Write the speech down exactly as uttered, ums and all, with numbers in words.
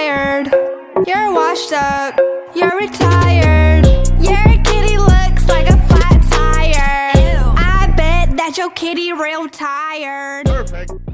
tired. You're washed up, you're retired. Your kitty looks like a flat tire. Ew. I bet that your kitty real tired. Perfect.